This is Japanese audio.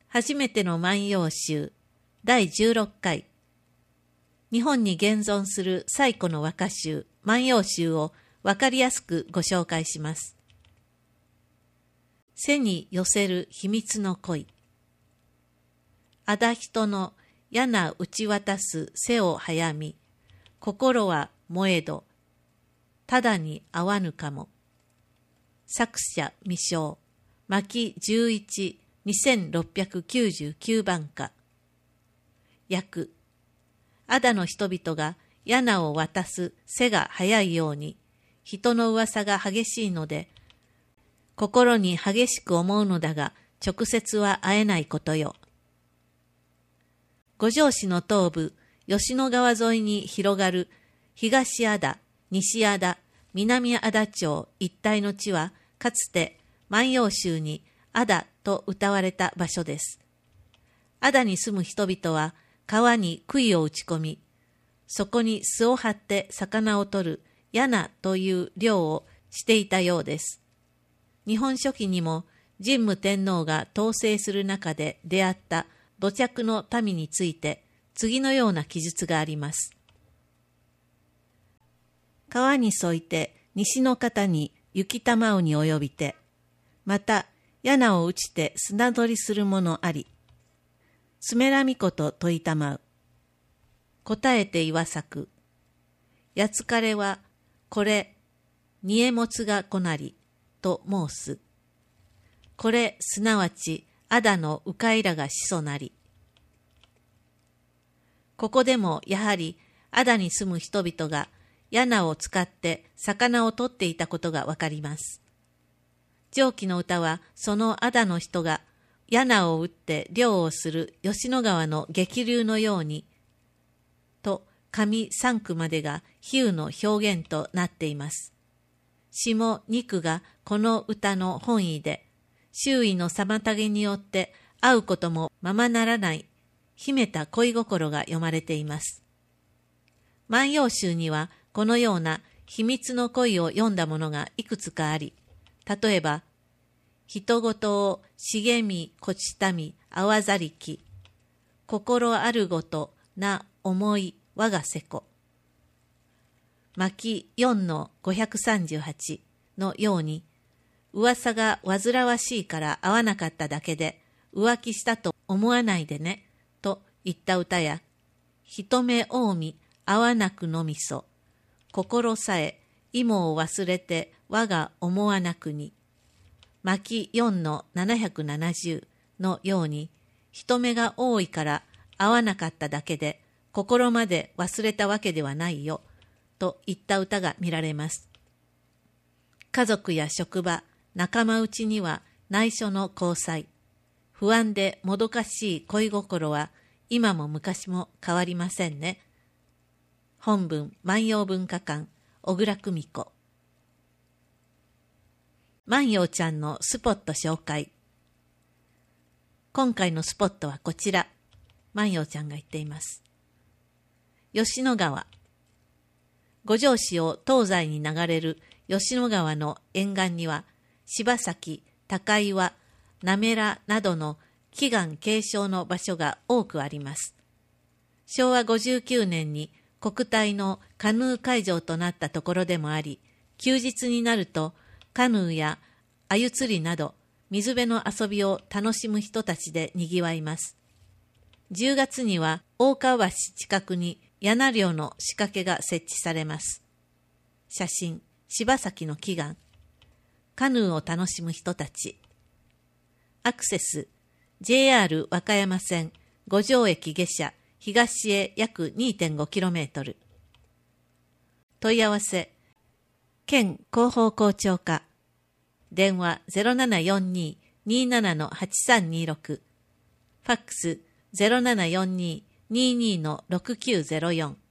初めての万葉集第16回。日本に現存する最古の和歌集万葉集をわかりやすくご紹介します。背に寄せる秘密の恋。あだ人の矢な打ち渡す背を早み、心は燃えど、ただに合わぬかも。作者未詳、牧11、2699番歌。訳。アダの人々が矢を渡す背が早いように、人の噂が激しいので、心に激しく思うのだが、直接は会えないことよ。五条市の東部、吉野川沿いに広がる東安田、西安田、南安田町一帯の地は、かつて万葉集に安田と歌われた場所です。安田に住む人々は川に杭を打ち込み、そこに巣を張って魚を取る矢という漁をしていたようです。日本書紀にも神武天皇が統制する中で出会った土着の民について次のような記述があります。川に沿いて西の方に雪玉うに及びて、また矢を打ちて砂取りする者あり、すめらみこと問いたまう。答えて岩作。やつかれは、これ、煮えもつがこなり、と申す。これ、すなわち、あだのうかいらが始祖なり。ここでも、やはり、あだに住む人々が、矢を使って魚を取っていたことがわかります。上記の歌は、そのあだの人が、矢を打って漁をする吉野川の激流のように、と上3句までが比喩の表現となっています。下2句がこの歌の本意で、周囲の妨げによって会うこともままならない秘めた恋心が読まれています。万葉集にはこのような秘密の恋を読んだものがいくつかあり、例えば、人ごとを茂みこちたみあわざりき、心あるごとな思い我がせこ。牧4の538のように、噂が煩わしいから会わなかっただけで浮気したと思わないでね、といった歌や、一目近江会わなくのみそ、心さえ芋を忘れて我が思わなくに、牧4の770のように、人目が多いから会わなかっただけで、心まで忘れたわけではないよ、といった歌が見られます。家族や職場、仲間内には内緒の交際、不安でもどかしい恋心は今も昔も変わりませんね。本文万葉文化館、小倉久美子。万葉ちゃんのスポット紹介。今回のスポットはこちら。万葉ちゃんが言っています。吉野川。五条市を東西に流れる吉野川の沿岸には、柴崎、高岩、滑良などの祈願継承の場所が多くあります。昭和59年に国体のカヌー会場となったところでもあり、休日になるとカヌーや鮎釣りなど水辺の遊びを楽しむ人たちでにぎわいます。10月には大川橋近くに矢漁の仕掛けが設置されます。写真、柴崎の祈願。カヌーを楽しむ人たち。アクセス、JR 和歌山線五条駅下車東へ約 2.5km。問い合わせ、県広報校長課。電話 0742-27-8326。ファックス 0742-22-6904。